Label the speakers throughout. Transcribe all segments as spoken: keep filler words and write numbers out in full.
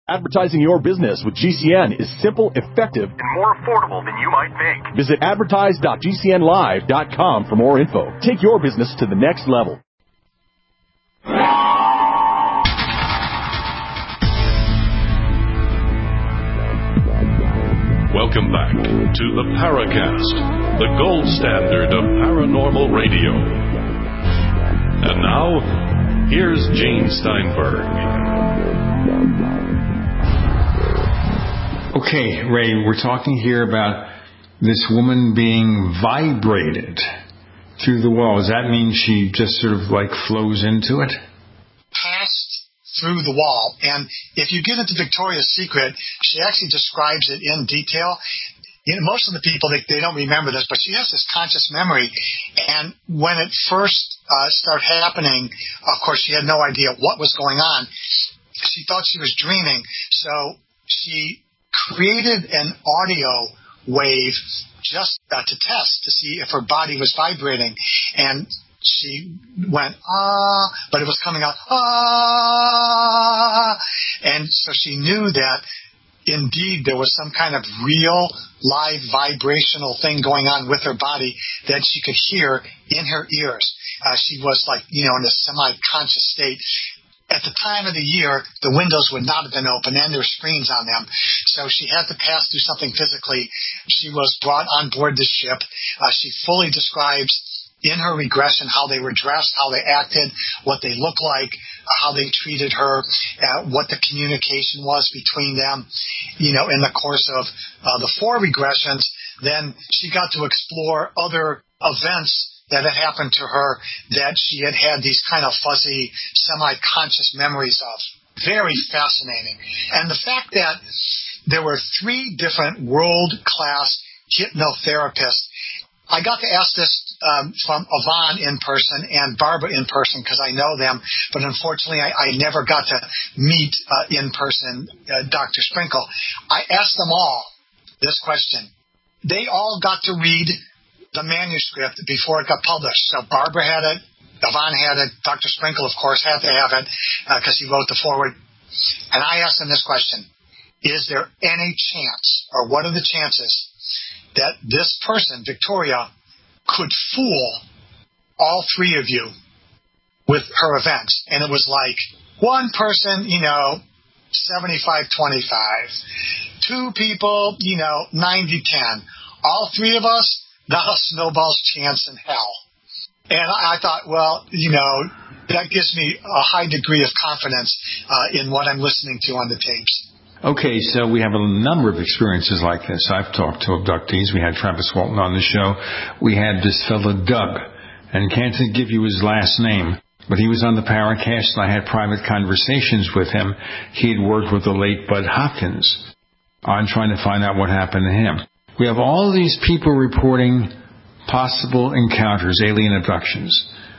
Speaker 1: Advertising your business with G C N is simple, effective, and more affordable than you might think. Visit advertise dot g c n live dot com for more info. Take your business to the next level.
Speaker 2: Welcome back to the Paracast, the gold standard of paranormal radio. And now, here's Gene Steinberg.
Speaker 3: Okay, Ray, we're talking here about this woman being vibrated through the wall. Does that mean she just sort of like flows into it?
Speaker 4: Passed through the wall. And if you get into Victoria's Secret, she actually describes it in detail. You know, most of the people, they, they don't remember this, but she has this conscious memory. And when it first uh, started happening, of course, she had no idea what was going on. She thought she was dreaming. So she created an audio wave just uh, to test to see if her body was vibrating, and she went ah, but it was coming out ah, and so she knew that indeed there was some kind of real live vibrational thing going on with her body that she could hear in her ears. Uh, she was like, you know, in a semi-conscious state. At the time of the year, the windows would not have been open and there were screens on them. So she had to pass through something physically. She was brought on board the ship. Uh, she fully describes in her regression how they were dressed, how they acted, what they looked like, how they treated her, uh, what the communication was between them. You know, in the course of uh, the four regressions, then she got to explore other events that had happened to her that she had had these kind of fuzzy, semi-conscious memories of. Very fascinating. And the fact that there were three different world-class hypnotherapists. I got to ask this um, from Yvonne in person and Barbara in person because I know them, but unfortunately I, I never got to meet uh, in person uh, Doctor Sprinkle. I asked them all this question. They all got to read the manuscript before it got published. So Barbara had it, Yvonne had it, Doctor Sprinkle, of course, had to have it because uh, he wrote the foreword. And I asked them this question. Is there any chance, or what are the chances, that this person, Victoria, could fool all three of you with her events? And it was like one person, you know, seventy-five twenty-five. Two people, you know, ninety ten. All three of us, not a snowball's chance in hell. And I, I thought, well, you know, that gives me a high degree of confidence uh, in what I'm listening to on the tapes.
Speaker 3: Okay, so we have a number of experiences like this. I've talked to abductees. We had Travis Walton on the show. We had this fellow, Doug, and can't give you his last name, but he was on the Paracast, and I had private conversations with him. He had worked with the late Bud Hopkins on trying to find out what happened to him. We have all of these people reporting possible encounters, alien abductions.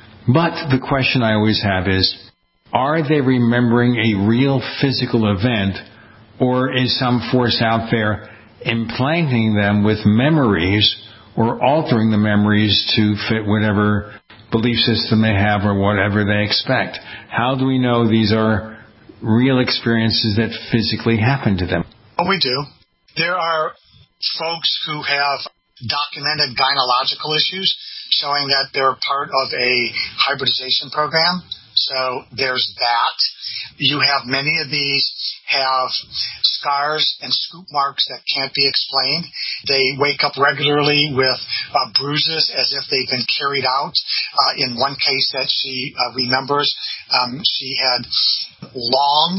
Speaker 3: But the question I always have is, are they remembering a real physical event, or is some force out there implanting them with memories or altering the memories to fit whatever belief system they have or whatever they expect? How do we know these are real experiences that physically happen to them?
Speaker 4: Oh, we do. There are folks who have documented gynecological issues showing that they're part of a hybridization program. So there's that. You have many of these have scars and scoop marks that can't be explained. They wake up regularly with uh, bruises as if they've been carried out. Uh, in one case that she uh, remembers, um, she had long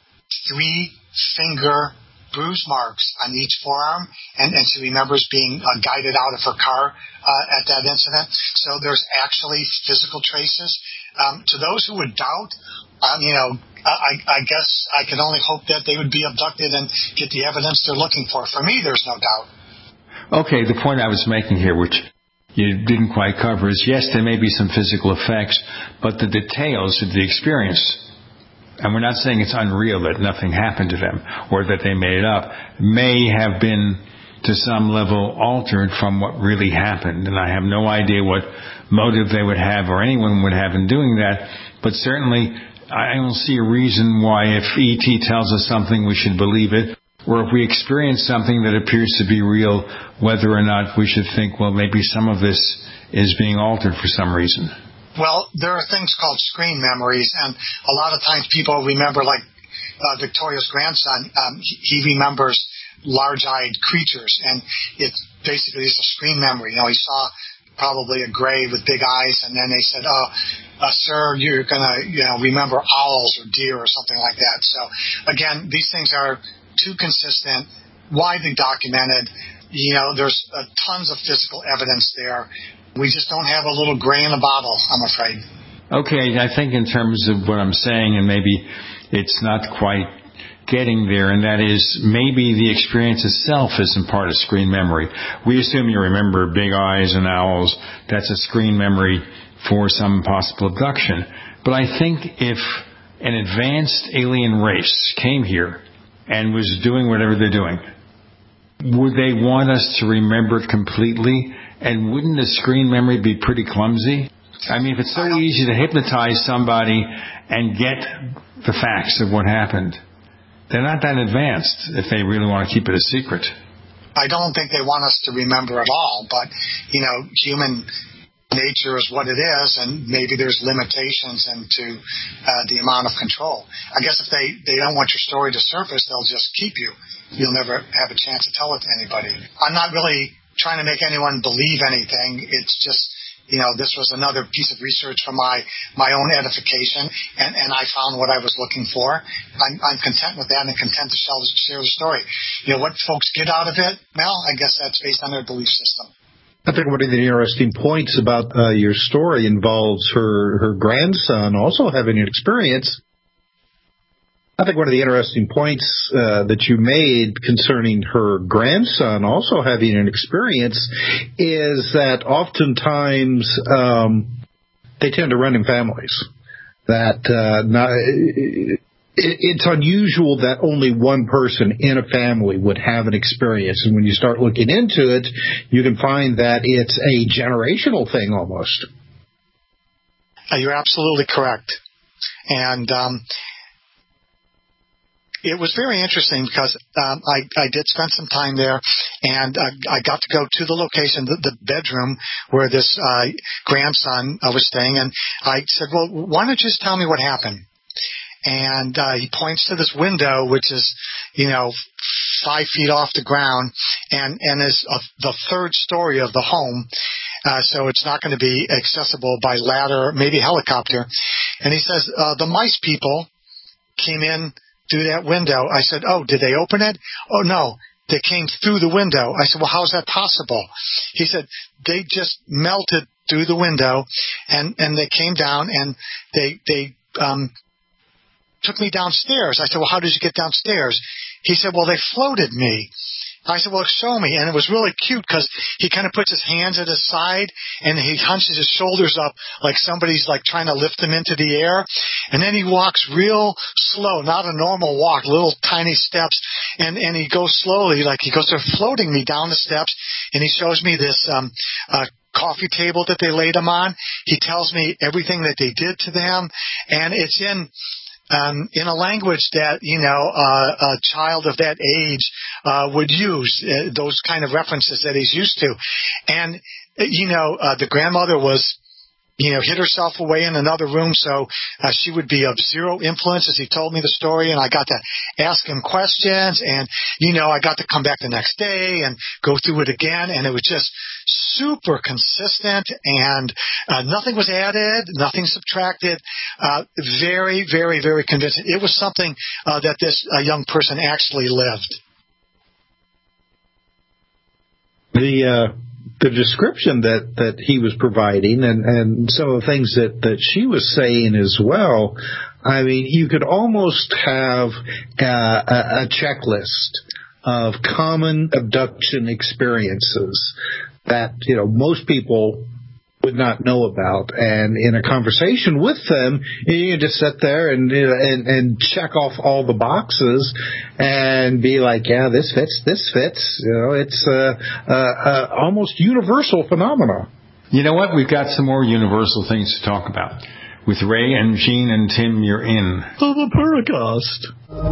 Speaker 4: three-finger bruise marks on each forearm, and, and she remembers being uh, guided out of her car uh, at that incident. So there's actually physical traces. Um, to those who would doubt, um, you know, I, I guess I can only hope that they would be abducted and get the evidence they're looking for. For me, there's no doubt.
Speaker 3: Okay, the point I was making here, which you didn't quite cover, is yes, there may be some physical effects, but the details of the experience, and we're not saying it's unreal that nothing happened to them or that they made it up, may have been to some level altered from what really happened. And I have no idea what motive they would have or anyone would have in doing that, but certainly I don't see a reason why if E T tells us something, we should believe it. Or if we experience something that appears to be real, whether or not we should think, well, maybe some of this is being altered for some reason.
Speaker 4: Well, there are things called screen memories, and a lot of times people remember, like uh, Victoria's grandson, um, he, he remembers large-eyed creatures, and it's basically just a screen memory. You know, he saw probably a gray with big eyes, and then they said, oh, uh, sir, you're going to, you know, remember owls or deer or something like that. So, again, these things are too consistent, widely documented. You know, there's uh, tons of physical evidence there. We just don't have a little gray in a bottle, I'm afraid.
Speaker 3: Okay, I think in terms of what I'm saying, and maybe it's not quite getting there, and that is maybe the experience itself isn't part of screen memory. We assume you remember big eyes and owls. That's a screen memory for some possible abduction. But I think if an advanced alien race came here and was doing whatever they're doing, would they want us to remember it completely? And wouldn't the screen memory be pretty clumsy? I mean, if it's so easy to hypnotize somebody and get the facts of what happened, they're not that advanced if they really want to keep it a secret.
Speaker 4: I don't think they want us to remember at all, but, you know, human nature is what it is, and maybe there's limitations into uh, the amount of control. I guess if they, they don't want your story to surface, they'll just keep you. You'll never have a chance to tell it to anybody. I'm not really trying to make anyone believe anything. It's just, you know, this was another piece of research for my, my own edification, and, and I found what I was looking for. I'm, I'm content with that and content to share, share the story. You know, what folks get out of it, well, I guess that's based on their belief system.
Speaker 5: I think one of the interesting points about uh, your story involves her, her grandson also having an experience. I think one of the interesting points uh, that you made concerning her grandson also having an experience is that oftentimes um, they tend to run in families. That uh, not, it, it's unusual that only one person in a family would have an experience. And when you start looking into it, you can find that it's a generational thing almost.
Speaker 4: Uh, you're absolutely correct. And um it was very interesting because um, I, I did spend some time there, and uh, I got to go to the location, the, the bedroom where this uh, grandson uh, was staying, and I said, well, why don't you just tell me what happened? And uh, he points to this window, which is, you know, five feet off the ground, and, and is uh, the third story of the home, uh, so it's not going to be accessible by ladder, maybe helicopter. And he says, uh, the mice people came in through that window. I said, oh, did they open it? Oh, no, they came through the window. I said, well, how is that possible? He said, they just melted through the window, and, and they came down, and they they um, took me downstairs. I said, well, how did you get downstairs? He said, well, they floated me. I said, well, show me. And it was really cute because he kind of puts his hands at his side and he hunches his shoulders up like somebody's like trying to lift him into the air. And then he walks real slow, not a normal walk, little tiny steps. And, and he goes slowly, like he goes, they're floating me down the steps. And he shows me this, um, uh, coffee table that they laid him on. He tells me everything that they did to them. And it's in, Um, in a language that, you know, uh, a child of that age uh, would use, uh, those kind of references that he's used to. And, you know, uh, the grandmother was, you know, hid herself away in another room, so uh, she would be of zero influence as he told me the story, and I got to ask him questions, and, you know, I got to come back the next day and go through it again, and it was just super consistent, and uh, nothing was added, nothing subtracted, uh, very, very, very convincing. It was something uh, that this uh, young person actually lived.
Speaker 5: The uh, the description that, that he was providing and, and some of the things that, that she was saying as well, I mean, you could almost have uh, a, a checklist of common abduction experiences that, you know, most people would not know about. And in a conversation with them, you can just sit there and, and, and check off all the boxes and be like, yeah, this fits, this fits. You know, it's a, a, a almost universal phenomena.
Speaker 3: You know what? We've got some more universal things to talk about. With Ray and Gene and Tim, you're in
Speaker 5: The Paracast.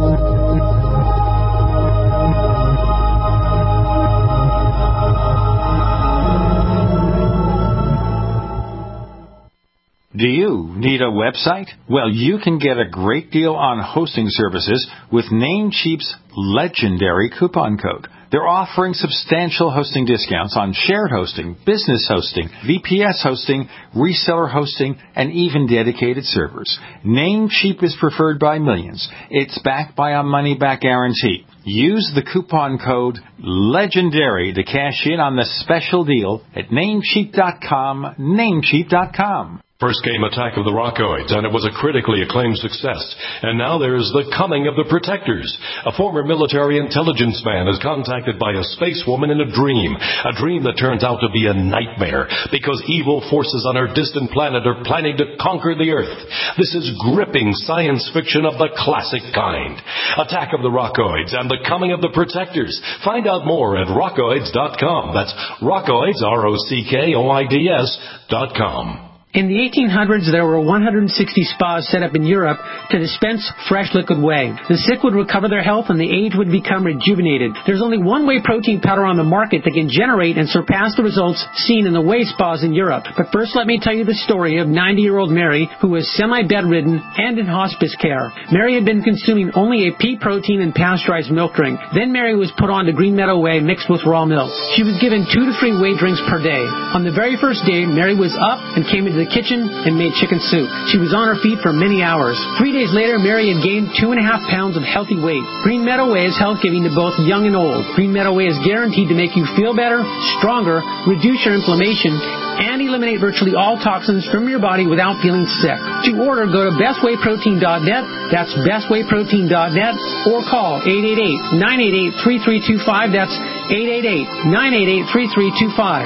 Speaker 3: Do you need a website? Well, you can get a great deal on hosting services with Namecheap's legendary coupon code. They're offering substantial hosting discounts on shared hosting, business hosting, V P S hosting, reseller hosting, and even dedicated servers. Namecheap is preferred by millions. It's backed by a money-back guarantee. Use the coupon code LEGENDARY to cash in on the special deal at namecheap dot com, namecheap dot com.
Speaker 2: First came Attack of the Rockoids, and it was a critically acclaimed success. And now there's The Coming of the Protectors. A former military intelligence man is contacted by a space woman in a dream. A dream that turns out to be a nightmare because evil forces on our distant planet are planning to conquer the Earth. This is gripping science fiction of the classic kind. Attack of the Rockoids and The Coming of the Protectors. Find out more at rockoids dot com. That's Rockoids, R O C K O I D S dot com.
Speaker 6: In the eighteen hundreds, there were one hundred sixty spas set up in Europe to dispense fresh liquid whey. The sick would recover their health and the aged would become rejuvenated. There's only one whey protein powder on the market that can generate and surpass the results seen in the whey spas in Europe. But first, let me tell you the story of ninety-year-old Mary, who was semi-bedridden and in hospice care. Mary had been consuming only a pea protein and pasteurized milk drink. Then Mary was put on to Green Meadow Whey mixed with raw milk. She was given two to three whey drinks per day. On the very first day, Mary was up and came into the kitchen and made chicken soup. She was on her feet for many hours. Three days later, Mary had gained two and a half pounds of healthy weight. Green Meadow Whey is health-giving to both young and old. Green Meadow Whey is guaranteed to make you feel better, stronger, reduce your inflammation, and eliminate virtually all toxins from your body without feeling sick. To order, go to best whey protein dot net. That's best whey protein dot net, or call eight eight eight, nine eight eight, three three two five. That's eight eight eight, nine eight eight, three three two five.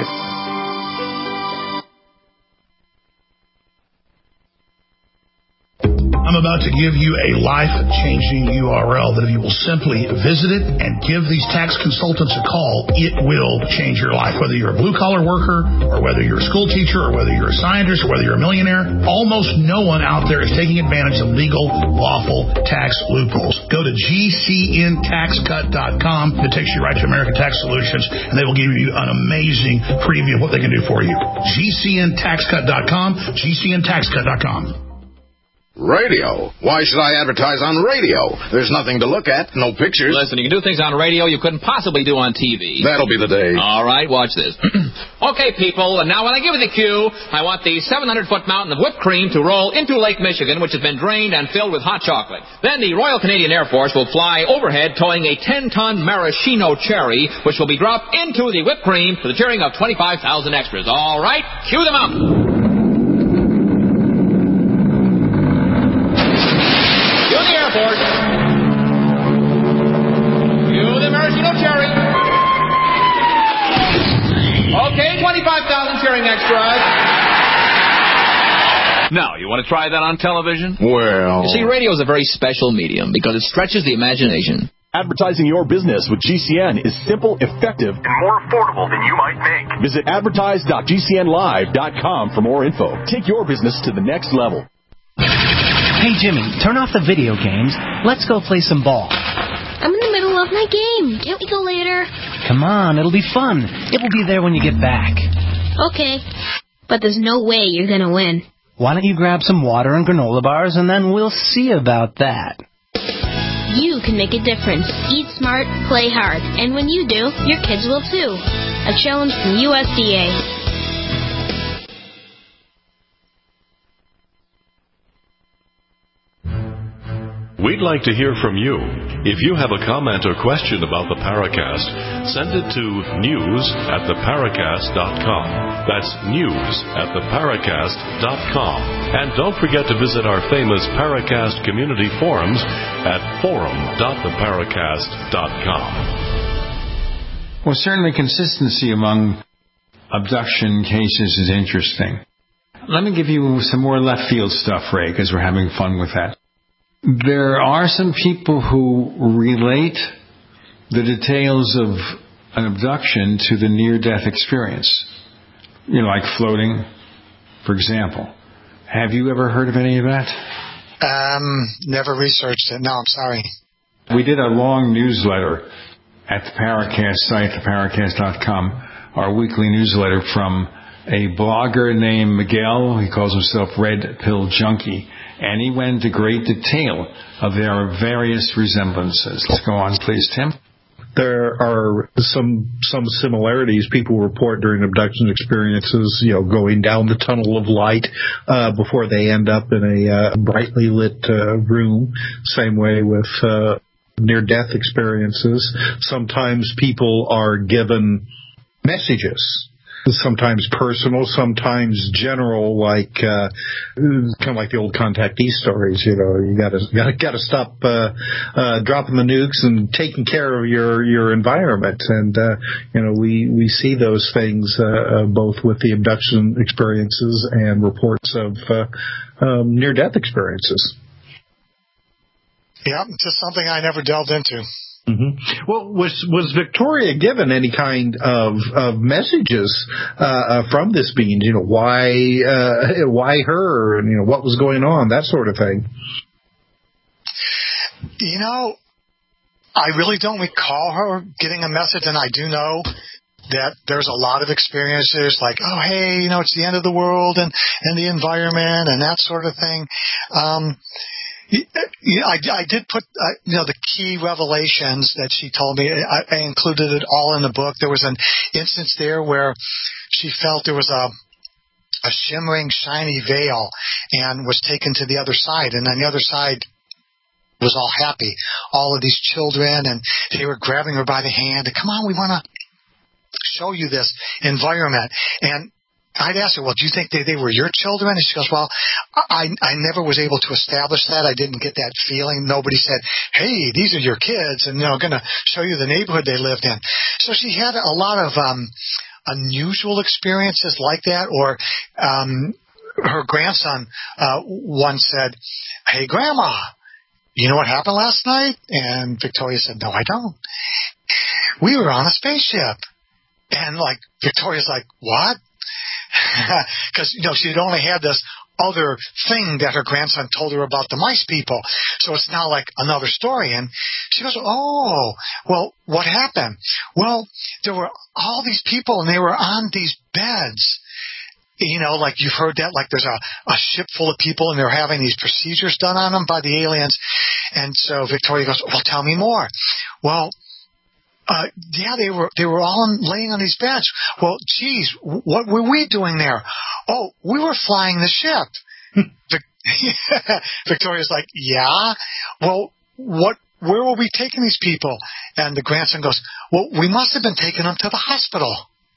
Speaker 7: I'm about to give you a life-changing U R L that if you will simply visit it and give these tax consultants a call, it will change your life. Whether you're a blue-collar worker, or whether you're a school teacher, or whether you're a scientist, or whether you're a millionaire, almost no one out there is taking advantage of legal, lawful tax loopholes. Go to G C N tax cut dot com. It takes you right to American Tax Solutions, and they will give you an amazing preview of what they can do for you. G C N tax cut dot com, G C N tax cut dot com.
Speaker 8: Radio? Why should I advertise on radio? There's nothing to look at, no pictures.
Speaker 9: Listen, you can do things on radio you couldn't possibly do on T V.
Speaker 8: That'll be the day.
Speaker 9: All right, watch this. Okay, people, and now when I give you the cue, I want the seven hundred foot mountain of whipped cream to roll into Lake Michigan, which has been drained and filled with hot chocolate. Then the Royal Canadian Air Force will fly overhead towing a ten ton maraschino cherry, which will be dropped into the whipped cream to the cheering of twenty-five thousand extras. All right, cue them up. Airport. Cue the maraschino cherry. Okay, twenty-five thousand cheering extras. Now, you want to try that on television?
Speaker 8: Well...
Speaker 9: You see, radio is a very special medium because it stretches the imagination.
Speaker 1: Advertising your business with G C N is simple, effective, and more affordable than you might think. Visit advertise dot G C N live dot com for more info. Take your business to the next level.
Speaker 10: Hey, Jimmy, turn off the video games. Let's go play some ball.
Speaker 11: I'm in the middle of my game. Can't we go later?
Speaker 10: Come on, it'll be fun. It will be there when you get back.
Speaker 11: Okay, but there's no way you're going to win.
Speaker 10: Why don't you grab some water and granola bars, and then we'll see about that.
Speaker 11: You can make a difference. Eat smart, play hard. And when you do, your kids will too. A challenge from U S D A.
Speaker 2: We'd like to hear from you. If you have a comment or question about the Paracast, send it to news at the paracast dot com. That's news at the paracast dot com. And don't forget to visit our famous Paracast community forums at forum dot the paracast dot com.
Speaker 3: Well, certainly consistency among abduction cases is interesting. Let me give you some more left field stuff, Ray, because we're having fun with that. There are some people who relate the details of an abduction to the near-death experience. You know, like floating, for example. Have you ever heard of any of that?
Speaker 4: Um, never researched it. No, I'm sorry.
Speaker 3: We did a long newsletter at the Paracast site, the paracast dot com, our weekly newsletter from a blogger named Miguel. He calls himself Red Pill Junkie. And he went into great detail of their various resemblances. Let's go on, please, Tim.
Speaker 5: There are some some similarities people report during abduction experiences, you know, going down the tunnel of light uh, before they end up in a uh, brightly lit uh, room. Same way with uh, near-death experiences. Sometimes people are given messages. Sometimes personal, sometimes general, like uh, kind of like the old contactee stories. You know, you got to got to got to stop uh, uh, dropping the nukes and taking care of your your environment. And uh, you know, we we see those things uh, uh, both with the abduction experiences and reports of uh, um, near death experiences.
Speaker 4: Yeah, just something I never delved into.
Speaker 5: Mm-hmm. Well, was was Victoria given any kind of, of messages uh, uh, from this being? You know, why uh, why her? And, you know, what was going on? That sort of thing.
Speaker 4: You know, I really don't recall her getting a message, and I do know that there's a lot of experiences like, oh, hey, you know, it's the end of the world and, and the environment and that sort of thing. Um, I, I did put, uh, you know, the key revelations that she told me. I, I included it all in the book. There was an instance there where she felt there was a a shimmering, shiny veil and was taken to the other side. And on the other side was all happy. All of these children, and they were grabbing her by the hand. And, come on, we want to show you this environment. And I'd ask her, well, do you think they, they were your children? And she goes, well, I, I never was able to establish that. I didn't get that feeling. Nobody said, hey, these are your kids, and, you know, going to show you the neighborhood they lived in. So she had a lot of um, unusual experiences like that. Or um, her grandson uh, once said, hey, Grandma, you know what happened last night? And Victoria said, no, I don't. We were on a spaceship. And, like, Victoria's like, what? Because, you know, she had only had this other thing that her grandson told her about the mice people. So it's now like another story. And she goes, oh, well, what happened? Well, there were all these people, and they were on these beds. You know, like you've heard that, like there's a, a ship full of people, and they're having these procedures done on them by the aliens. And so Victoria goes, well, tell me more. Well, Uh, yeah, they were they were all in, laying on these beds. Well, geez, what were we doing there? Oh, we were flying the ship. Victoria's like, yeah? Well, what? Where were we taking these people? And the grandson goes, well, we must have been taking them to the hospital.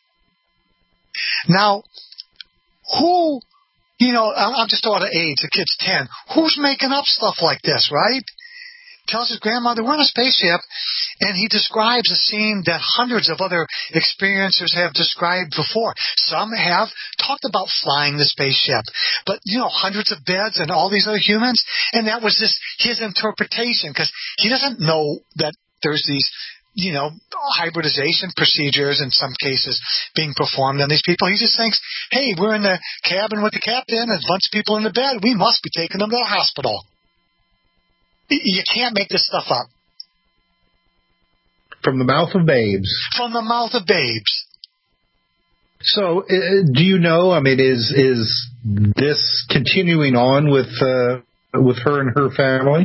Speaker 4: Now, who, you know, I'm just out of age, the kid's ten. Who's making up stuff like this, right? Tells his grandmother, we're on a spaceship, and he describes a scene that hundreds of other experiencers have described before. Some have talked about flying the spaceship, but, you know, hundreds of beds and all these other humans, and that was just his interpretation, because he doesn't know that there's these, you know, hybridization procedures in some cases being performed on these people. He just thinks, hey, we're in the cabin with the captain, and a bunch of people in the bed, we must be taking them to the hospital. You can't make this stuff up.
Speaker 5: From the mouth of babes.
Speaker 4: From the mouth of babes.
Speaker 5: So, uh, do you know, I mean, is is this continuing on with uh, with her and her family?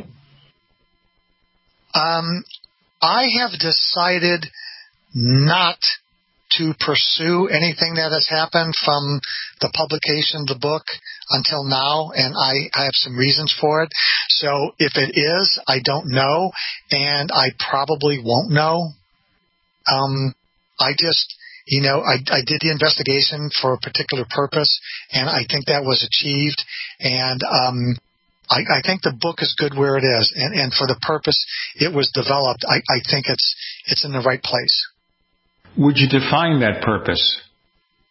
Speaker 4: Um, I have decided not to pursue anything that has happened from the publication of the book until now, and I, I have some reasons for it. So if it is, I don't know, and I probably won't know. Um, I just, you know, I, I did the investigation for a particular purpose, and I think that was achieved, and um, I, I think the book is good where it is, and, and for the purpose it was developed, I, I think it's it's in the right place.
Speaker 3: Would you define that purpose?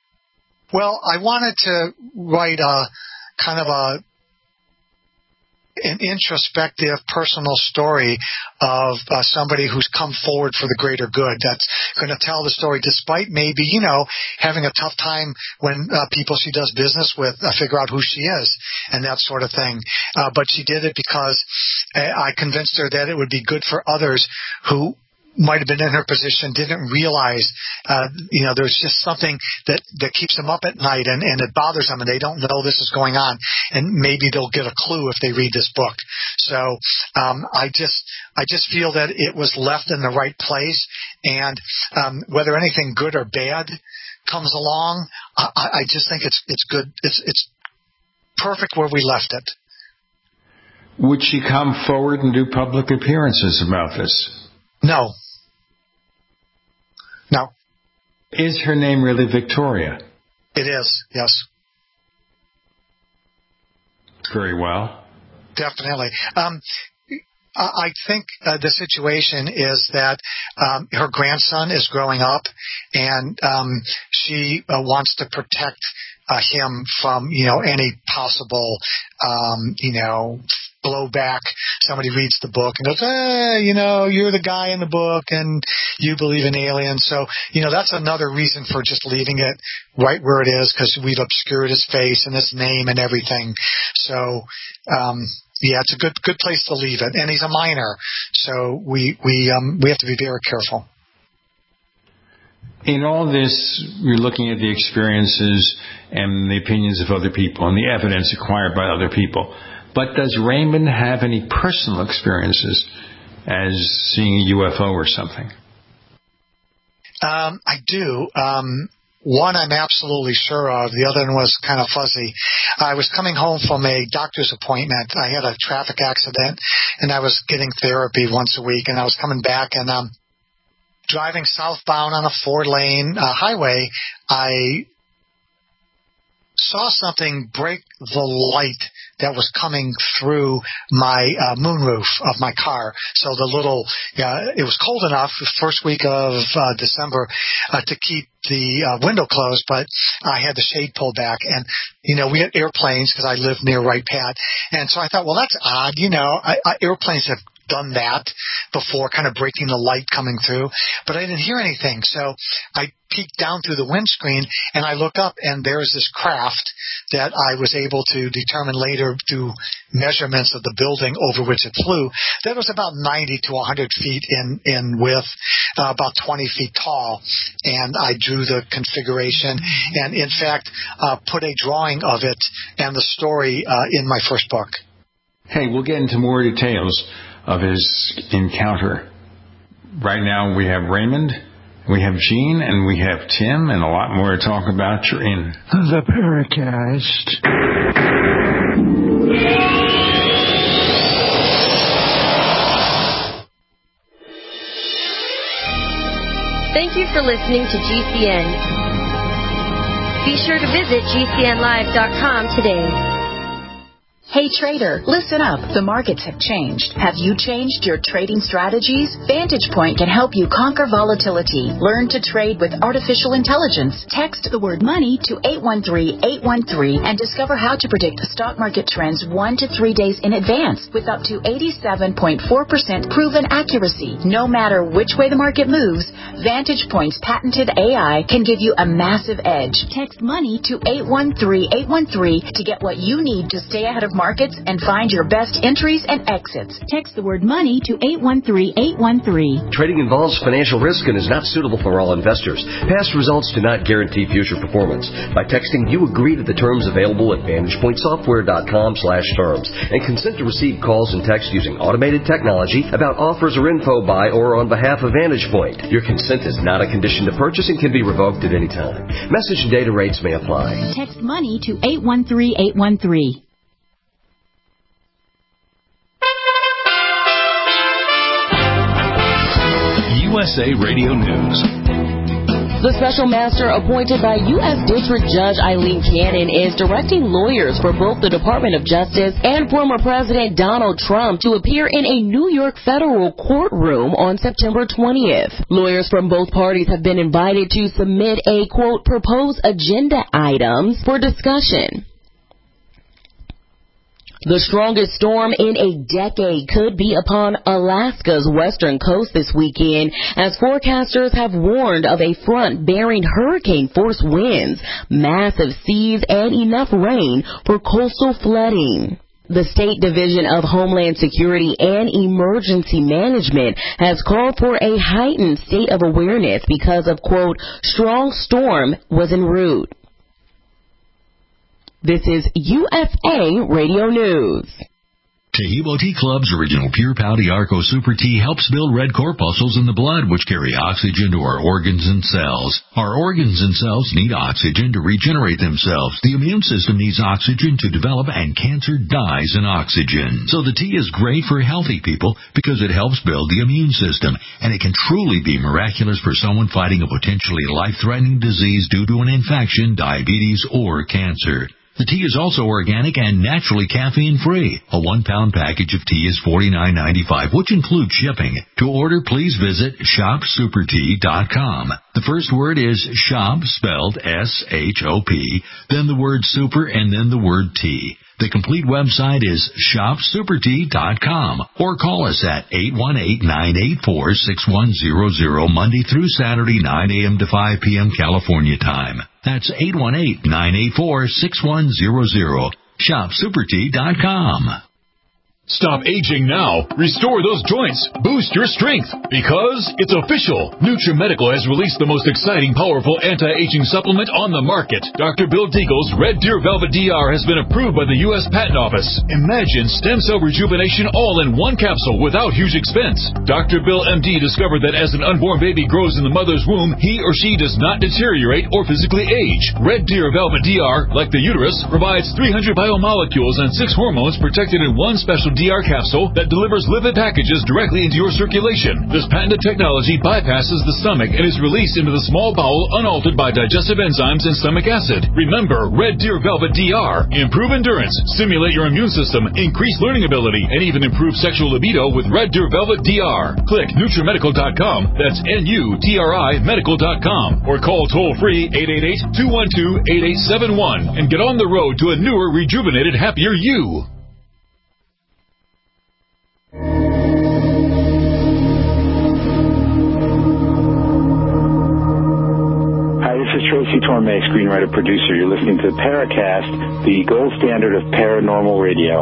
Speaker 4: Well, I wanted to write a kind of a an introspective personal story of uh, somebody who's come forward for the greater good, that's going to tell the story despite maybe, you know, having a tough time when uh, people she does business with uh, figure out who she is and that sort of thing. Uh, but she did it because I convinced her that it would be good for others who might have been in her position, didn't realize, uh, you know, there's just something that, that keeps them up at night and, and it bothers them and they don't know this is going on. And maybe they'll get a clue if they read this book. So, um, I just, I just feel that it was left in the right place. And, um, whether anything good or bad comes along, I, I just think it's, it's good. It's, it's perfect where we left it.
Speaker 3: Would she come forward and do public appearances about this?
Speaker 4: No. No.
Speaker 3: Is her name really Victoria?
Speaker 4: It is, yes.
Speaker 3: Very well.
Speaker 4: Definitely. Um, I think uh, the situation is that um, her grandson is growing up, and um, she uh, wants to protect uh, him from, you know, any possible, um, you know, blowback. Somebody reads the book and goes, eh, you know, you're the guy in the book and you believe in aliens. So, you know, that's another reason for just leaving it right where it is, because we've obscured his face and his name and everything. So, um, yeah, it's a good good place to leave it. And he's a minor, so we we um, we have to be very careful.
Speaker 3: In all this, you're looking at the experiences and the opinions of other people and the evidence acquired by other people. But does Raymond have any personal experiences as seeing a U F O or something?
Speaker 4: Um, I do. Um, one I'm absolutely sure of. The other one was kind of fuzzy. I was coming home from a doctor's appointment. I had a traffic accident, and I was getting therapy once a week, and I was coming back, and um, driving southbound on a four-lane uh, highway, I saw something break the light that was coming through my uh, moonroof of my car. So the little, uh, it was cold enough, the first week of uh, December, uh, to keep the uh, window closed, but I had the shade pulled back. And, you know, we had airplanes because I live near Wright Pat. And so I thought, well, that's odd. You know, I, I, airplanes have done that before, kind of breaking the light coming through, but I didn't hear anything. So I peeked down through the windscreen and I look up, and there's this craft that I was able to determine later through measurements of the building over which it flew that was about ninety to one hundred feet in, in width, uh, about twenty feet tall. And I drew the configuration and, in fact, uh, put a drawing of it and the story uh, in my first book.
Speaker 3: Hey, we'll get into more details of his encounter. Right now we have Raymond, we have Gene, and we have Tim, and a lot more to talk about. You're in the Paracast.
Speaker 12: Thank you for listening to G C N. Be sure to visit G C N live dot com today.
Speaker 13: Hey trader, listen up. The markets have changed. Have you changed your trading strategies? Vantage Point can help you conquer volatility. Learn to trade with artificial intelligence. Text the word money to eight one three, eight one three and discover how to predict stock market trends one to three days in advance with up to eighty-seven point four percent proven accuracy. No matter which way the market moves, Vantage Point's patented A I can give you a massive edge. Text money to eight one three, eight one three to get what you need to stay ahead of markets and find your best entries and exits. Text the word money to eight one three, eight one three.
Speaker 14: Trading involves financial risk and is not suitable for all investors. Past results do not guarantee future performance. By texting, you agree to the terms available at vantage point software dot com slash terms and consent to receive calls and texts using automated technology about offers or info by or on behalf of Vantage Point. Your consent is not a condition to purchase and can be revoked at any time. Message and data rates may apply.
Speaker 13: Text money to eight one three, eight one three.
Speaker 2: U S A Radio News.
Speaker 15: The special master appointed by U S District Judge Eileen Cannon is directing lawyers for both the Department of Justice and former President Donald Trump to appear in a New York federal courtroom on September twentieth. Lawyers from both parties have been invited to submit a, quote, proposed agenda items for discussion. The strongest storm in a decade could be upon Alaska's western coast this weekend, as forecasters have warned of a front bearing hurricane-force winds, massive seas, and enough rain for coastal flooding. The State Division of Homeland Security and Emergency Management has called for a heightened state of awareness because of, quote, strong storm was en route. This is U S A Radio News.
Speaker 16: Tahibo Tea Club's original Pure Pau Arco Super Tea helps build red corpuscles in the blood, which carry oxygen to our organs and cells. Our organs and cells need oxygen to regenerate themselves. The immune system needs oxygen to develop, and cancer dies in oxygen. So the tea is great for healthy people because it helps build the immune system, and it can truly be miraculous for someone fighting a potentially life-threatening disease due to an infection, diabetes, or cancer. The tea is also organic and naturally caffeine-free. A one-pound package of tea is forty-nine ninety-five, which includes shipping. To order, please visit shop super tea dot com. The first word is shop, spelled S H O P, then the word super, and then the word tea. The complete website is shop super tea dot com, or call us at eight one eight, nine eight four, six one zero zero Monday through Saturday, nine a.m. to five p.m. California time. That's eight one eight, nine eight four, six one zero zero. shop super tea dot com.
Speaker 1: Stop aging now. Restore those joints. Boost your strength. Because it's official. NutriMedical has released the most exciting, powerful anti-aging supplement on the market. Doctor Bill Deagle's Red Deer Velvet D R has been approved by the U S Patent Office. Imagine stem cell rejuvenation all in one capsule without huge expense. Doctor Bill M D discovered that as an unborn baby grows in the mother's womb, he or she does not deteriorate or physically age. Red Deer Velvet D R, like the uterus, provides three hundred biomolecules and six hormones protected in one special D R capsule that delivers lipid packages directly into your circulation. This patented technology bypasses the stomach and is released into the small bowel unaltered by digestive enzymes and stomach acid. Remember, Red Deer Velvet D R. Improve endurance, stimulate your immune system, increase learning ability, and even improve sexual libido with Red Deer Velvet D R. Click NutriMedical dot com, that's N U T R I medical dot com, or call toll-free eight eight eight, two one two, eight eight seven one and get on the road to a newer, rejuvenated, happier you.
Speaker 17: This is Tracy Torme, screenwriter, producer. You're listening to Paracast, the gold standard of paranormal radio.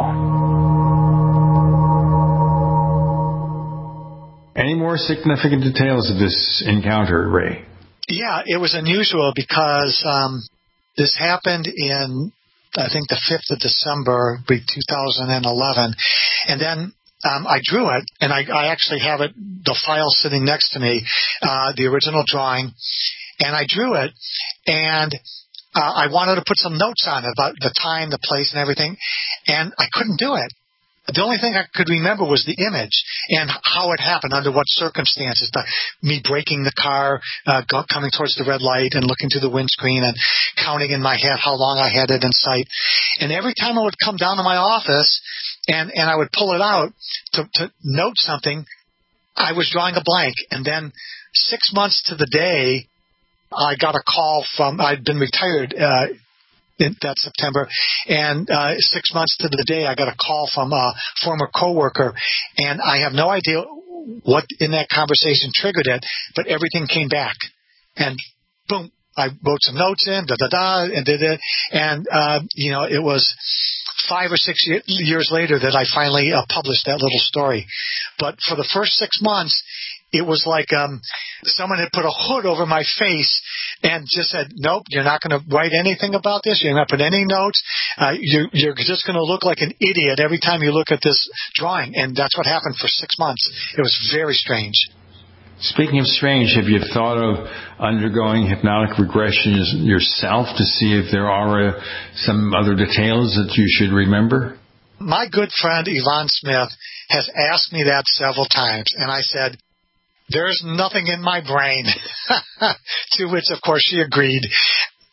Speaker 3: Any more significant details of this encounter, Ray?
Speaker 4: Yeah, it was unusual because um, this happened in, I think, the fifth of December, two thousand eleven. And then Um, I drew it, and I, I actually have it, the file sitting next to me, uh, the original drawing, and I drew it, and uh, I wanted to put some notes on it about the time, the place, and everything, and I couldn't do it. The only thing I could remember was the image and how it happened, under what circumstances, the, me braking the car, uh, go, coming towards the red light and looking through the windscreen and counting in my head how long I had it in sight. And every time I would come down to my office and, and I would pull it out to, to note something, I was drawing a blank. And then six months to the day, I got a call from, I'd been retired uh in that September, and uh, six months to the day, I got a call from a former coworker, and I have no idea what in that conversation triggered it, but everything came back, and boom, I wrote some notes in, da da da, and did it, and uh, you know, it was five or six years later that I finally uh, published that little story. But for the first six months, it was like um, someone had put a hood over my face and just said, nope, you're not going to write anything about this. You're not going to put any notes. Uh, you're, you're just going to look like an idiot every time you look at this drawing. And that's what happened for six months. It was very strange.
Speaker 3: Speaking of strange, have you thought of undergoing hypnotic regression yourself to see if there are uh, some other details that you should remember?
Speaker 4: My good friend Yvonne Smith has asked me that several times, and I said, there's nothing in my brain, to which, of course, she agreed.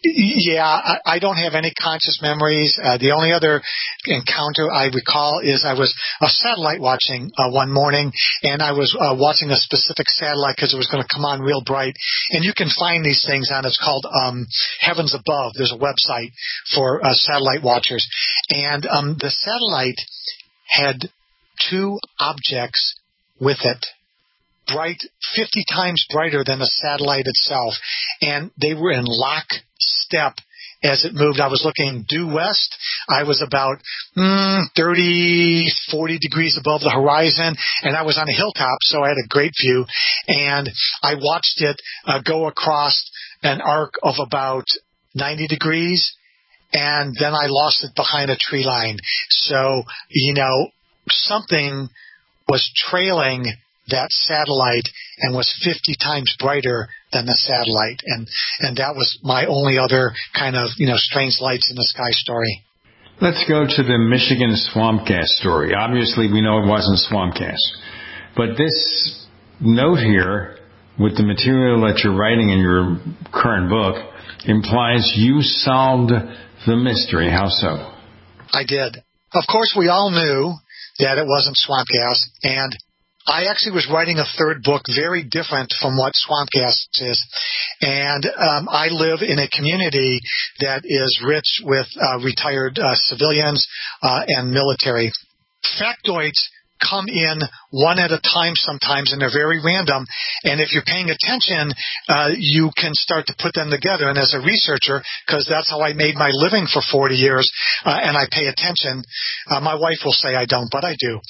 Speaker 4: Yeah, I, I don't have any conscious memories. Uh, the only other encounter I recall is I was uh, satellite watching uh, one morning, and I was uh, watching a specific satellite because it was going to come on real bright. And you can find these things on, it's called um, Heavens Above. There's a website for uh, satellite watchers. And um, the satellite had two objects with it, bright, fifty times brighter than the satellite itself. And they were in lockstep as it moved. I was looking due west. I was about mm, thirty, forty degrees above the horizon, and I was on a hilltop, so I had a great view. And I watched it uh, go across an arc of about ninety degrees, and then I lost it behind a tree line. So, you know, something was trailing that satellite and was fifty times brighter than the satellite. And, and that was my only other kind of, you know, strange lights in the sky story.
Speaker 3: Let's go to the Michigan swamp gas story. Obviously, we know it wasn't swamp gas. But this note here, with the material that you're writing in your current book, implies you solved the mystery. How so?
Speaker 4: I did. Of course, we all knew that it wasn't swamp gas, and I actually was writing a third book very different from what swamp gas is. And um, I live in a community that is rich with uh, retired uh, civilians uh, and military. Factoids come in one at a time sometimes, and they're very random. And if you're paying attention, uh, you can start to put them together. And as a researcher, because that's how I made my living for forty years, uh, and I pay attention. Uh, my wife will say I don't, but I do.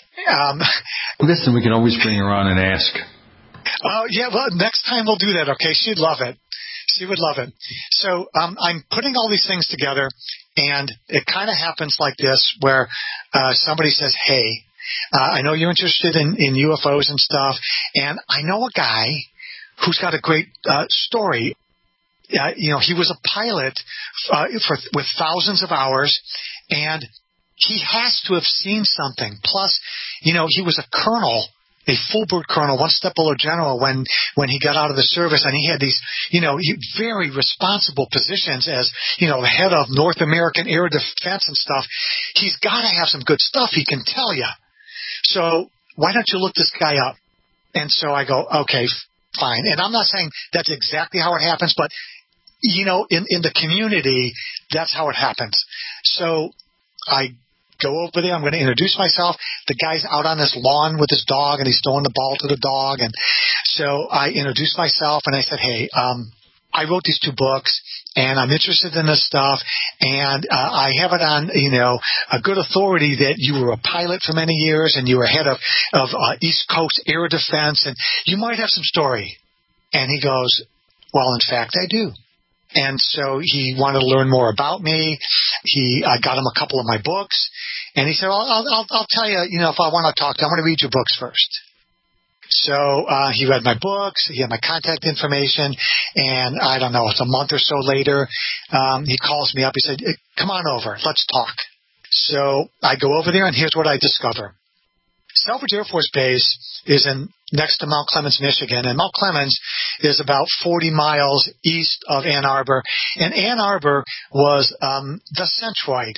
Speaker 4: Um,
Speaker 3: Listen, we can always bring her on and ask.
Speaker 4: Oh, uh, yeah, well, next time we'll do that, okay? She'd love it. She would love it. So um, I'm putting all these things together, and it kind of happens like this, where uh, somebody says, hey, Uh, I know you're interested in, in U F Os and stuff, and I know a guy who's got a great uh, story. Uh, you know, he was a pilot uh, for with thousands of hours, and he has to have seen something. Plus, you know, he was a colonel, a full-bird colonel, one step below general when, when he got out of the service, and he had these, you know, very responsible positions as, you know, the head of North American Air Defense and stuff. He's got to have some good stuff, he can tell you. So why don't you look this guy up? And so I go, okay, fine. And I'm not saying that's exactly how it happens, but, you know, in, in the community, that's how it happens. So I go over there. I'm going to introduce myself. The guy's out on this lawn with his dog, and he's throwing the ball to the dog. And so I introduced myself, and I said, hey, um, I wrote these two books, and I'm interested in this stuff, and uh, I have it on, you know, a good authority that you were a pilot for many years, and you were head of, of uh, East Coast Air Defense, and you might have some story. And he goes, well, in fact, I do. And so he wanted to learn more about me. He, I got him a couple of my books, and he said, well, I'll, I'll, I'll tell you, you know, if I want to talk to you, I'm going to read your books first. So uh, he read my books, he had my contact information, and I don't know, it's a month or so later, um, he calls me up. He said, come on over, let's talk. So I go over there, and here's what I discover. Selfridge Air Force Base is in next to Mount Clemens, Michigan, and Mount Clemens is about forty miles east of Ann Arbor, and Ann Arbor was um, the centroid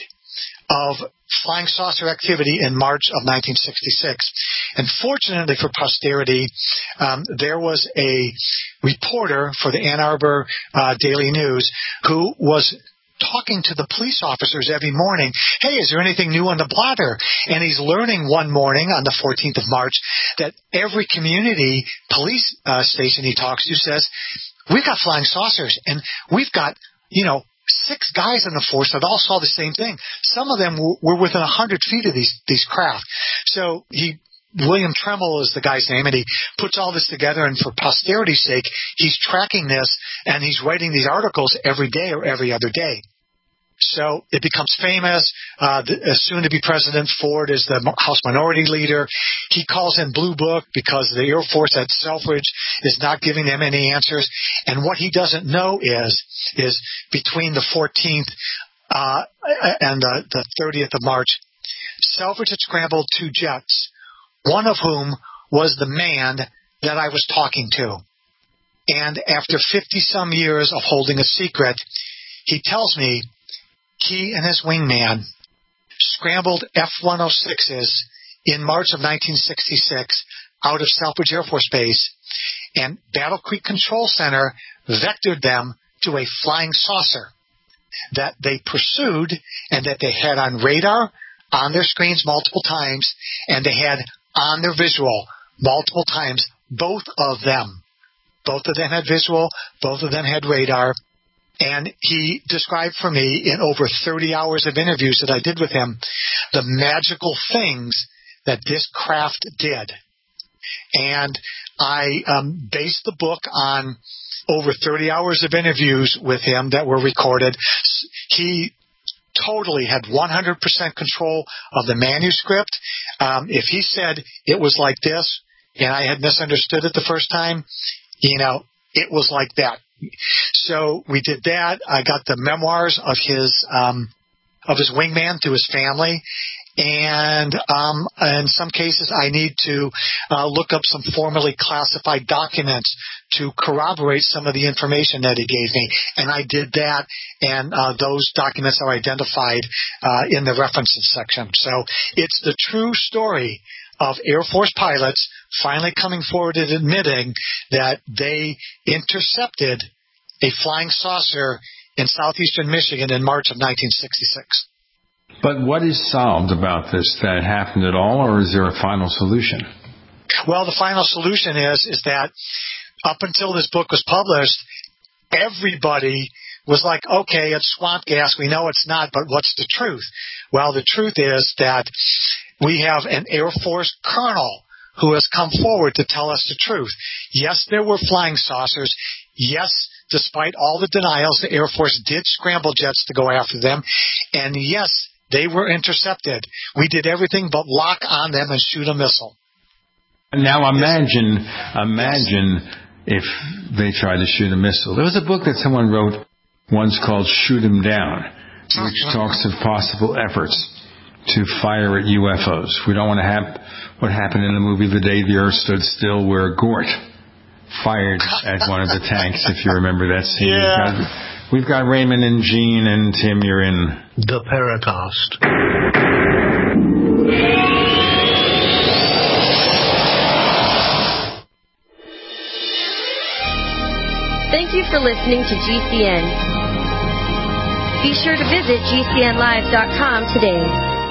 Speaker 4: of flying saucer activity in March of nineteen sixty-six. And fortunately for posterity, um, there was a reporter for the Ann Arbor uh, Daily News who was talking to the police officers every morning. Hey, is there anything new on the blotter? And he's learning one morning on the fourteenth of March that every community police uh, station he talks to says, we've got flying saucers, and we've got, you know, six guys in the force that all saw the same thing. Some of them were, were within one hundred feet of these, these craft. So he, William Tremble is the guy's name, and he puts all this together, and for posterity's sake, he's tracking this, and he's writing these articles every day or every other day. So it becomes famous. Uh, the uh, soon-to-be President Ford is the House Minority Leader. He calls in Blue Book because the Air Force at Selfridge is not giving them any answers. And what he doesn't know is, is between the fourteenth uh, and the, the thirtieth of March, Selfridge had scrambled two jets, one of whom was the man that I was talking to. And after fifty-some years of holding a secret, he tells me he and his wingman scrambled F one oh sixes in March of nineteen sixty-six out of Selfridge Air Force Base, and Battle Creek Control Center vectored them to a flying saucer that they pursued and that they had on radar, on their screens multiple times, and they had on their visual multiple times, both of them. Both of them had visual, both of them had radar, and he described for me in over thirty hours of interviews that I did with him the magical things that this craft did. And I um, based the book on over thirty hours of interviews with him that were recorded. He totally had one hundred percent control of the manuscript. Um, if he said it was like this and I had misunderstood it the first time, you know, it was like that. So we did that. I got the memoirs of his um, of his wingman through his family. And um, in some cases, I need to uh, look up some formally classified documents to corroborate some of the information that he gave me. And I did that, and uh, those documents are identified uh, in the references section. So it's the true story of Air Force pilots finally coming forward and admitting that they intercepted a flying saucer in southeastern Michigan in March of nineteen sixty-six.
Speaker 3: But what is solved about this? That it happened at all, or is there a final solution?
Speaker 4: Well, the final solution is is that up until this book was published, everybody was like, okay, it's swamp gas. We know it's not, but what's the truth? Well, the truth is that we have an Air Force colonel who has come forward to tell us the truth. Yes, there were flying saucers. Yes, despite all the denials, the Air Force did scramble jets to go after them. And yes, they were intercepted. We did everything but lock on them and shoot a missile.
Speaker 3: Now imagine, imagine if they tried to shoot a missile. There was a book that someone wrote once called Shoot 'Em Down, which talks of possible efforts to fire at U F Os. We don't want to have what happened in the movie The Day the Earth Stood Still, where Gort fired at one of the tanks, if you remember that scene.
Speaker 4: Yeah.
Speaker 3: We've got, we've got Raymond and Gene, and Tim, you're in
Speaker 7: The Paracast.
Speaker 12: Thank you for listening to G C N. Be sure to visit G C N live dot com today.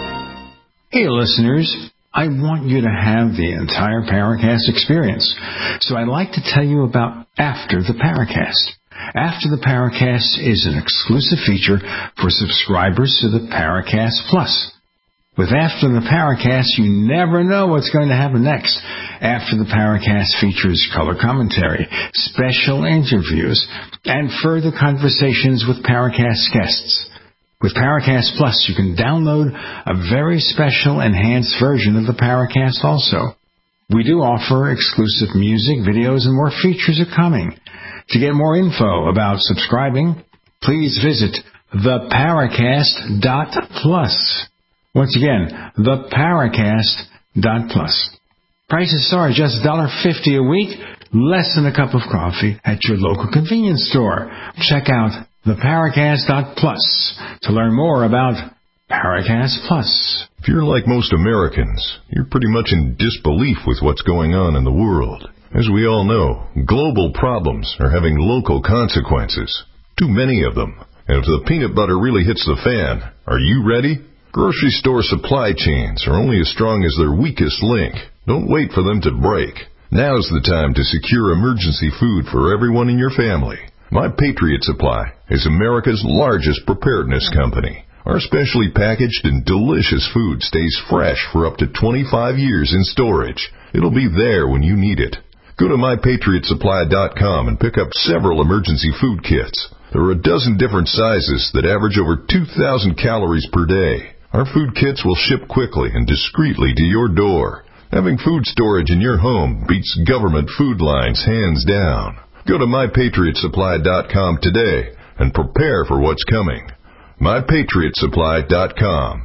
Speaker 3: Hey, listeners. I want you to have the entire Paracast experience. So I'd like to tell you about After the Paracast. After the Paracast is an exclusive feature for subscribers to the Paracast Plus. With After the Paracast, you never know what's going to happen next. After the Paracast features color commentary, special interviews, and further conversations with Paracast guests. With Paracast Plus, you can download a very special enhanced version of the Paracast also. We do offer exclusive music, videos, and more features are coming. To get more info about subscribing, please visit the paracast dot plus. Once again, the paracast dot plus. Prices start at just one dollar fifty a week, less than a cup of coffee at your local convenience store. Check out the paracast dot plus to learn more about Paracast Plus.
Speaker 18: If you're like most Americans, you're pretty much in disbelief with what's going on in the world. As we all know, global problems are having local consequences. Too many of them. And if the peanut butter really hits the fan, are you ready? Grocery store supply chains are only as strong as their weakest link. Don't wait for them to break. Now's the time to secure emergency food for everyone in your family. My Patriot Supply is America's largest preparedness company. Our specially packaged and delicious food stays fresh for up to twenty-five years in storage. It'll be there when you need it. Go to my patriot supply dot com and pick up several emergency food kits. There are a dozen different sizes that average over two thousand calories per day. Our food kits will ship quickly and discreetly to your door. Having food storage in your home beats government food lines hands down. Go to my patriot supply dot com today and prepare for what's coming. my patriot supply dot com.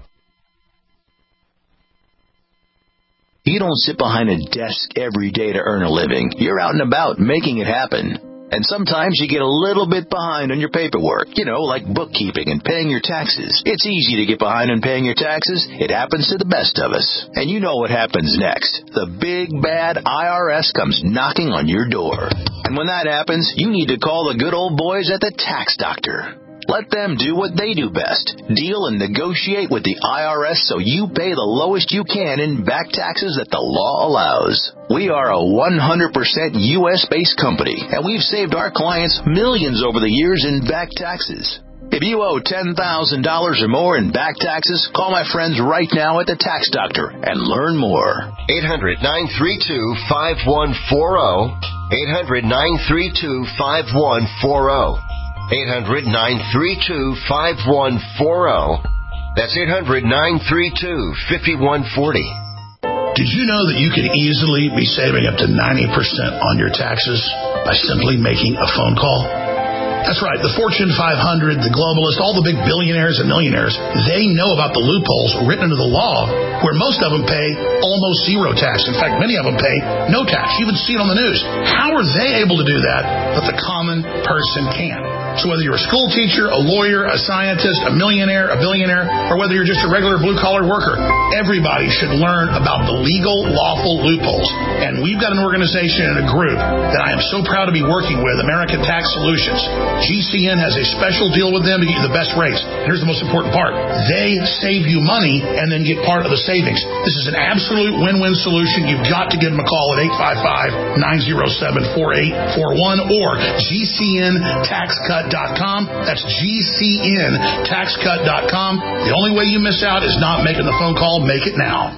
Speaker 19: You don't sit behind a desk every day to earn a living. You're out and about making it happen. And sometimes you get a little bit behind on your paperwork, you know, like bookkeeping and paying your taxes. It's easy to get behind on paying your taxes. It happens to the best of us. And you know what happens next. The big, bad I R S comes knocking on your door. And when that happens, you need to call the good old boys at the Tax Doctor. Let them do what they do best. Deal and negotiate with the I R S so you pay the lowest you can in back taxes that the law allows. We are a one hundred percent U S-based company, and we've saved our clients millions over the years in back taxes. If you owe ten thousand dollars or more in back taxes, call my friends right now at the Tax Doctor and learn more.
Speaker 20: eight hundred, nine three two, five one four zero. eight hundred, nine three two, five one four zero. eight hundred, nine three two, five one four zero. That's eight hundred, nine three two, five one four zero.
Speaker 7: Did you know that you could easily be saving up to ninety percent on your taxes by simply making a phone call? That's right. The Fortune five hundred, the globalists, all the big billionaires and millionaires, they know about the loopholes written into the law where most of them pay almost zero tax. In fact, many of them pay no tax. You even see it on the news. How are they able to do that, but the common person can't? So whether you're a school teacher, a lawyer, a scientist, a millionaire, a billionaire, or whether you're just a regular blue-collar worker, everybody should learn about the legal, lawful loopholes. And we've got an organization and a group that I am so proud to be working with, American Tax Solutions. G C N has a special deal with them to get you the best rates. Here's the most important part. They save you money and then get part of the savings. This is an absolute win-win solution. You've got to give them a call at eight five five, nine zero seven, four eight four one or G C N tax cut dot com. That's G C N tax cut dot com. The only way you miss out is not making the phone call. Make it now.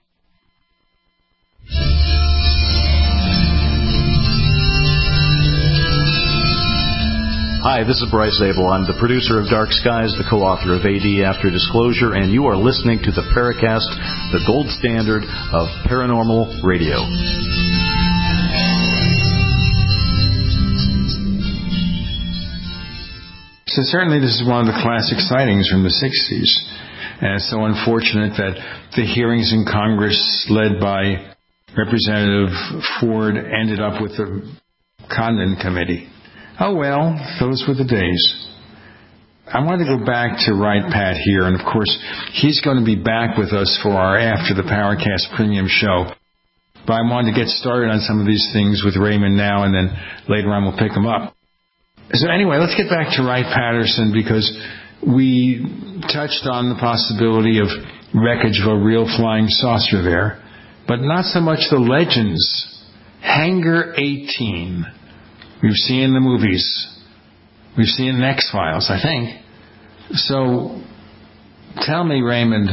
Speaker 21: Hi, this is Bryce Zabel. I'm the producer of Dark Skies, the co-author of A D After Disclosure, and you are listening to the Paracast, the gold standard of paranormal radio.
Speaker 3: So certainly this is one of the classic sightings from the sixties. And it's so unfortunate that the hearings in Congress led by Representative Ford ended up with the Condon Committee. Oh, well, those were the days. I want to go back to Wright Pat here, and of course, he's going to be back with us for our After the Paracast Premium show. But I wanted to get started on some of these things with Raymond now, and then later on we'll pick them up. So anyway, let's get back to Wright Patterson, because we touched on the possibility of wreckage of a real flying saucer there, but not so much the legends. Hangar eighteen. We've seen the movies. We've seen the X-Files, I think. So tell me, Raymond,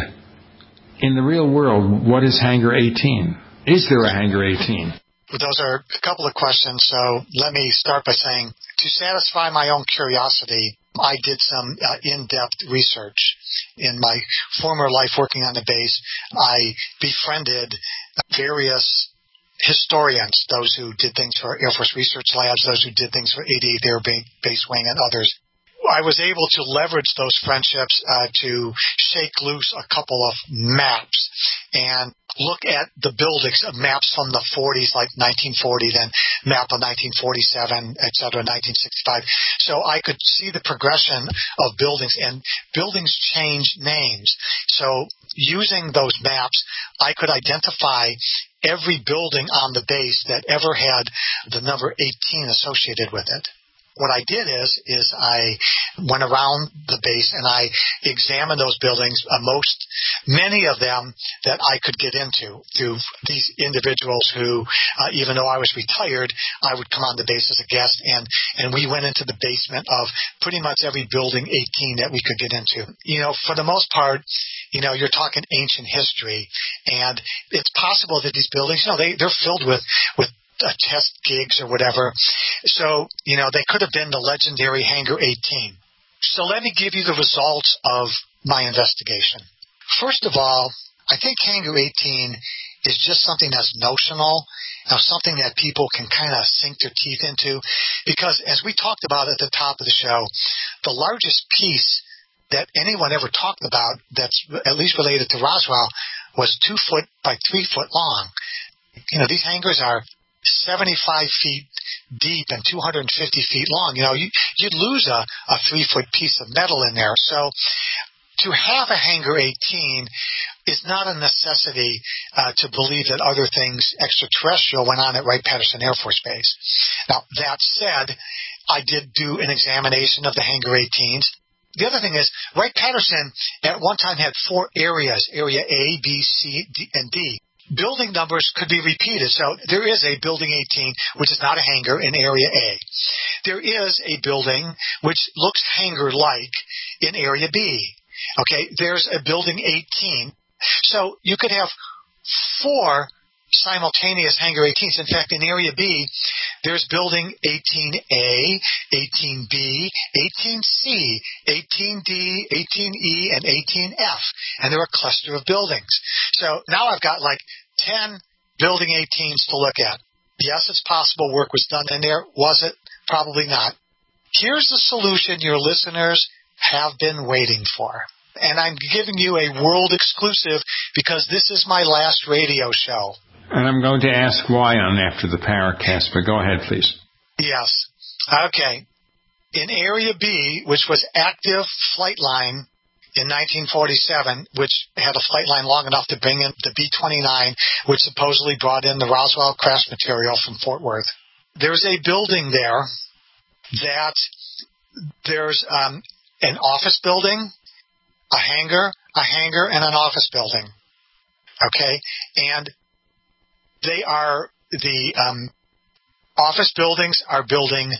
Speaker 3: in the real world, what is Hangar eighteen? Is there a Hangar eighteen?
Speaker 4: Well, those are a couple of questions, so let me start by saying, to satisfy my own curiosity, I did some uh, in-depth research. In my former life working on the base, I befriended various historians, those who did things for Air Force Research Labs, those who did things for eighty-eighth Air Base Wing, and others. I was able to leverage those friendships uh, to shake loose a couple of maps and look at the buildings, uh, maps from the forties, like nineteen forty, then map of nineteen forty-seven, et cetera, nineteen sixty-five. So I could see the progression of buildings, and buildings change names. So using those maps, I could identify every building on the base that ever had the number eighteen associated with it. What I did is, is I went around the base and I examined those buildings, uh, most, many of them that I could get into through these individuals who, uh, even though I was retired, I would come on the base as a guest, and, and we went into the basement of pretty much every building eighteen that we could get into. You know, for the most part, you know, you're talking ancient history, and it's possible that these buildings, you know, they, they're filled with, with Uh, test gigs or whatever. So, you know, they could have been the legendary Hangar eighteen. So let me give you the results of my investigation. First of all, I think Hangar eighteen is just something that's notional, now something that people can kind of sink their teeth into, because as we talked about at the top of the show, the largest piece that anyone ever talked about that's at least related to Roswell was two foot by three foot long. You know, these hangars are seventy-five feet deep and two hundred fifty feet long. You know, you, you'd lose a, a three-foot piece of metal in there. So to have a Hangar eighteen is not a necessity uh, to believe that other things extraterrestrial went on at Wright-Patterson Air Force Base. Now, that said, I did do an examination of the Hangar eighteens. The other thing is, Wright-Patterson at one time had four areas, Area A, B, C, D, and D. Building numbers could be repeated. So there is a Building eighteen, which is not a hangar, in Area A. There is a building which looks hangar-like in Area B. Okay, there's a Building eighteen. So you could have four simultaneous Hangar eighteens. In fact, in Area B, there's Building eighteen A, eighteen B, eighteen C, eighteen D, eighteen E, and eighteen F. And they're a cluster of buildings. So now I've got like ten Building eighteens to look at. Yes, it's possible work was done in there. Was it? Probably not. Here's the solution your listeners have been waiting for. And I'm giving you a world exclusive because this is my last radio show.
Speaker 3: And I'm going to ask why on after the Paracast, but go ahead, please.
Speaker 4: Yes. Okay. In Area B, which was active flight line in nineteen forty-seven, which had a flight line long enough to bring in the B twenty-nine, which supposedly brought in the Roswell crash material from Fort Worth. There's a building there that there's um, an office building, a hangar, a hangar, and an office building. Okay? And they are, the um, office buildings are building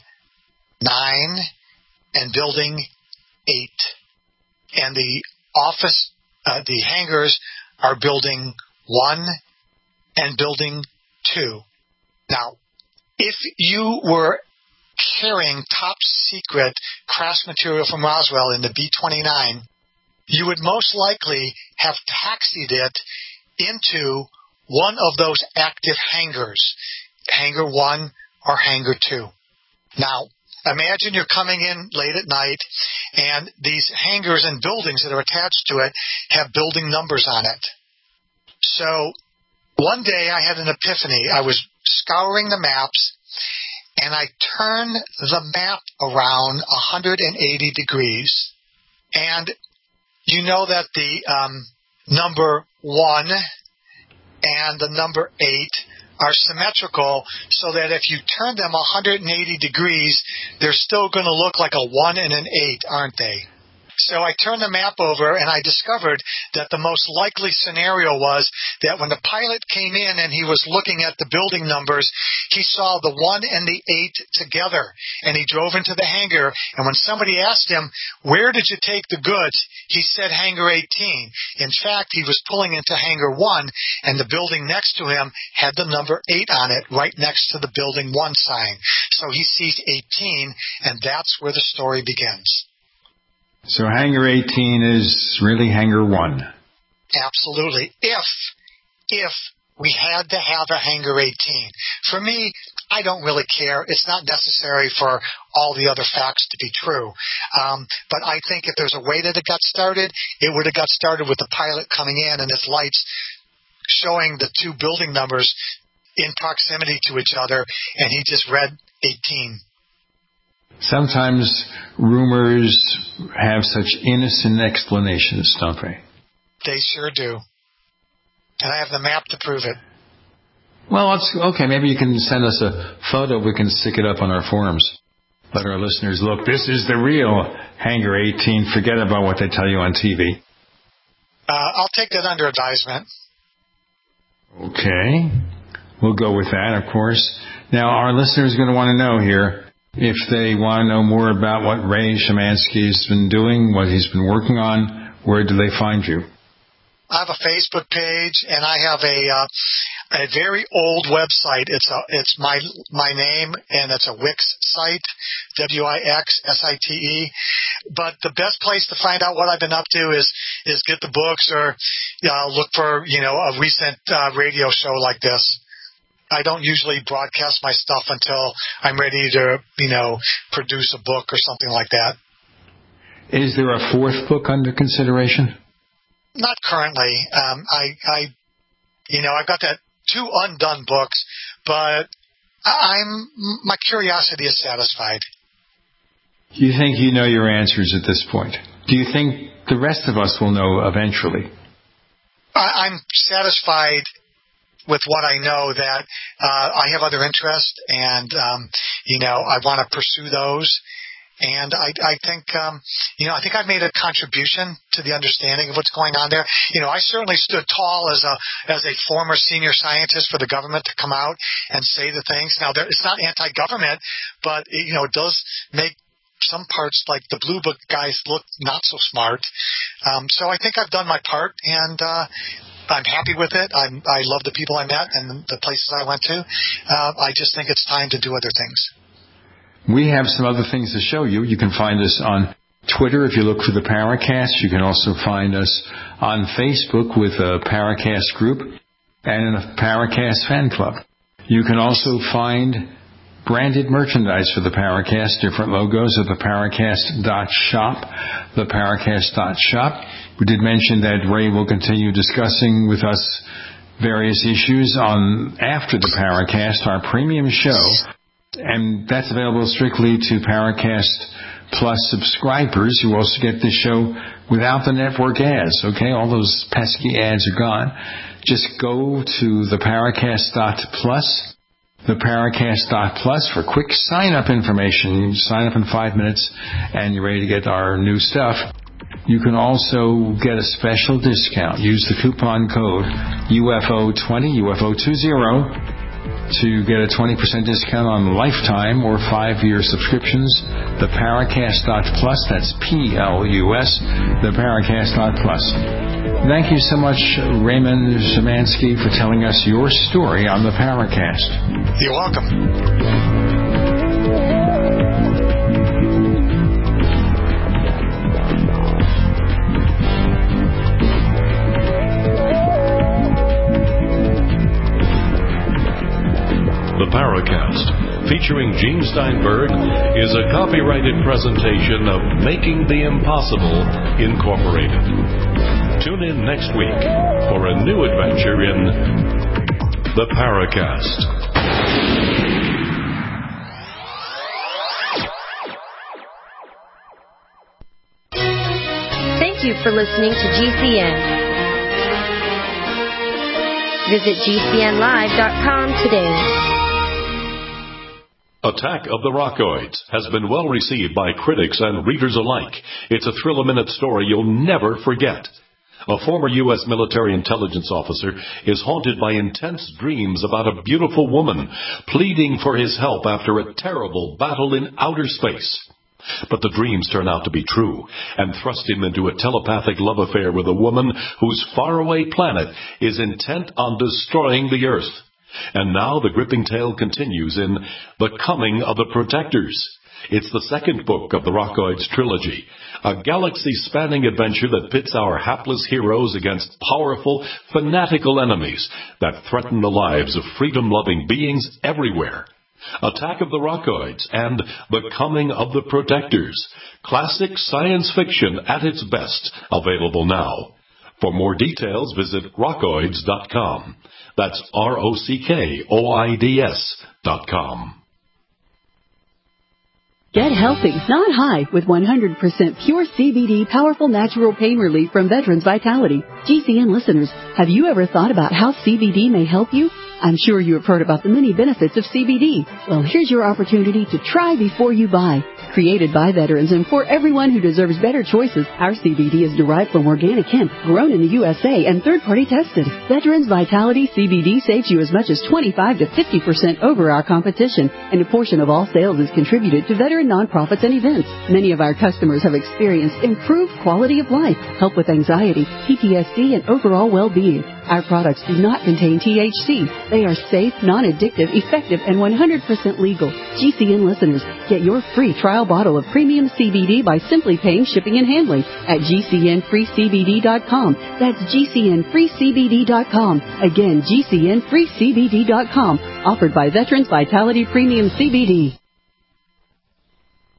Speaker 4: nine and building eight. And the office, uh, the hangars are building one and building two. Now, if you were carrying top secret crash material from Roswell in the B twenty-nine, you would most likely have taxied it into one of those active hangars, Hangar one or Hangar two. Now, imagine you're coming in late at night, and these hangars and buildings that are attached to it have building numbers on it. So, one day I had an epiphany. I was scouring the maps, and I turned the map around one hundred eighty degrees. And you know that the um, number one and the number eight are symmetrical, so that if you turn them one hundred eighty degrees, they're still going to look like a one and an eight, aren't they? So I turned the map over, and I discovered that the most likely scenario was that when the pilot came in and he was looking at the building numbers, he saw the one and the eight together, and he drove into the hangar, and when somebody asked him, where did you take the goods, he said Hangar eighteen. In fact, he was pulling into Hangar one, and the building next to him had the number eight on it, right next to the Building one sign. So he sees eighteen, and that's where the story begins.
Speaker 3: So Hangar eighteen is really Hangar one.
Speaker 4: Absolutely. If, if we had to have a Hangar eighteen. For me, I don't really care. It's not necessary for all the other facts to be true. Um, but I think if there's a way that it got started, it would have got started with the pilot coming in and his lights showing the two building numbers in proximity to each other, and he just read eighteen.
Speaker 3: Sometimes rumors have such innocent explanations, don't they?
Speaker 4: They sure do. And I have the map to prove it.
Speaker 3: Well, it's, okay, maybe you can send us a photo. We can stick it up on our forums. Let our listeners look. This is the real Hangar eighteen. Forget about what they tell you on T V.
Speaker 4: Uh, I'll take that under advisement.
Speaker 3: Okay. We'll go with that, of course. Now, our listeners are going to want to know here, if they want to know more about what Ray Szymanski has been doing, what he's been working on, where do they find you?
Speaker 4: I have a Facebook page, and I have a uh, a very old website. It's a it's my my name, and it's a Wix site, W I X S I T E. But the best place to find out what I've been up to is is get the books, or uh, look for you know a recent uh, radio show like this. I don't usually broadcast my stuff until I'm ready to, you know, produce a book or something like that.
Speaker 3: Is there a fourth book under consideration?
Speaker 4: Not currently. Um, I, I, you know, I've got that two undone books, but I'm my curiosity is satisfied.
Speaker 3: Do you think you know your answers at this point? Do you think the rest of us will know eventually?
Speaker 4: I, I'm satisfied with what I know that uh, I have other interests, and um, you know, I want to pursue those. And I, I think, um, you know, I think I've made a contribution to the understanding of what's going on there. You know, I certainly stood tall as a as a former senior scientist for the government to come out and say the things. Now, there, it's not anti-government, but it, you know, it does make some parts like the Blue Book guys look not so smart. Um, so I think I've done my part, and uh, I'm happy with it. I'm, I love the people I met and the places I went to. Uh, I just think it's time to do other things.
Speaker 3: We have some other things to show you. You can find us on Twitter if you look for the Paracast. You can also find us on Facebook with a Paracast group and in a Paracast fan club. You can also find branded merchandise for the Paracast, different logos at the Paracast dot shop, the Paracast dot shop. We did mention that Ray will continue discussing with us various issues on after the Paracast, our premium show. And that's available strictly to Paracast Plus subscribers who also get the show without the network ads, okay? All those pesky ads are gone. Just go to the Paracast dot plus, the Paracast dot plus for quick sign-up information. You sign up in five minutes and you're ready to get our new stuff. You can also get a special discount. Use the coupon code U F O twenty, U F O twenty, to get a twenty percent discount on lifetime or five-year subscriptions. The Paracast dot plus, that's P L U S, the Paracast dot plus. Thank you so much, Raymond Szymanski, for telling us your story on the Paracast.
Speaker 4: You're welcome.
Speaker 2: The Paracast, featuring Gene Steinberg, is a copyrighted presentation of Making the Impossible, Incorporated. Tune in next week for a new adventure in The Paracast.
Speaker 12: Thank you for listening to G C N. Visit G C N live dot com today.
Speaker 2: Attack of the Rockoids has been well received by critics and readers alike. It's a thrill-a-minute story you'll never forget. A former U S military intelligence officer is haunted by intense dreams about a beautiful woman pleading for his help after a terrible battle in outer space. But the dreams turn out to be true and thrust him into a telepathic love affair with a woman whose faraway planet is intent on destroying the Earth. And now the gripping tale continues in The Coming of the Protectors. It's the second book of the Rockoids trilogy, a galaxy-spanning adventure that pits our hapless heroes against powerful, fanatical enemies that threaten the lives of freedom-loving beings everywhere. Attack of the Rockoids and The Coming of the Protectors. Classic science fiction at its best, available now. For more details, visit rockoids dot com. That's R O C K O I D S dot com.
Speaker 6: Get healthy, not high, with one hundred percent pure C B D powerful natural pain relief from Veterans Vitality. G C N listeners, have you ever thought about how C B D may help you? I'm sure you have heard about the many benefits of C B D. Well, here's your opportunity to try before you buy. Created by veterans and for everyone who deserves better choices, our C B D is derived from organic hemp, grown in the U S A and third-party tested. Veterans Vitality C B D saves you as much as twenty-five to fifty percent over our competition, and a portion of all sales is contributed to veteran nonprofits and events. Many of our customers have experienced improved quality of life, help with anxiety, P T S D, and overall well-being. Our products do not contain T H C. They are safe, non-addictive, effective, and one hundred percent legal. G C N listeners, get your free trial bottle of premium C B D by simply paying shipping and handling at G C N free C B D dot com. That's G C N free C B D dot com. Again, G C N free C B D dot com. Offered by Veterans Vitality Premium C B D.